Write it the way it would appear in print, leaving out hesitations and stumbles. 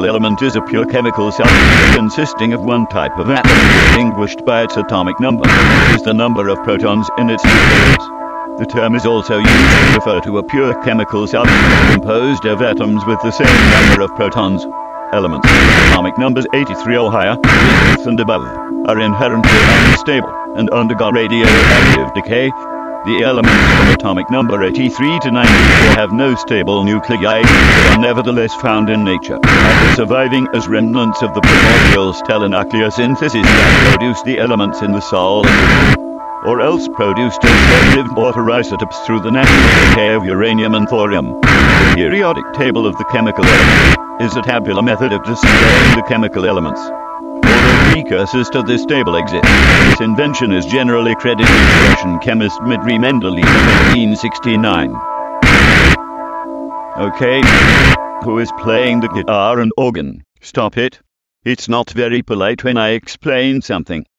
chemical element is a pure chemical substance consisting of one type of atom distinguished by its atomic number, which is the number of protons in its nucleus. The term is also used to refer to a pure chemical substance composed of atoms with the same number of protons. Elements with atomic numbers 83 or higher, and above, are inherently unstable and undergo radioactive decay. The elements from atomic number 83 to 94 have no stable nuclei, but are nevertheless found in nature, either surviving as remnants of the primordial stellar nucleosynthesis that produced the elements in the Sol, or else produced as short-lived water isotopes through the natural decay of uranium and thorium. The periodic table of the chemical elements is a tabular method of displaying the chemical elements. Although precursors to this table exist, its invention is generally credited to Russian chemist Dmitry Mendeleev in 1869. Okay, who is playing the guitar and organ? Stop it. It's not very polite when I explain something.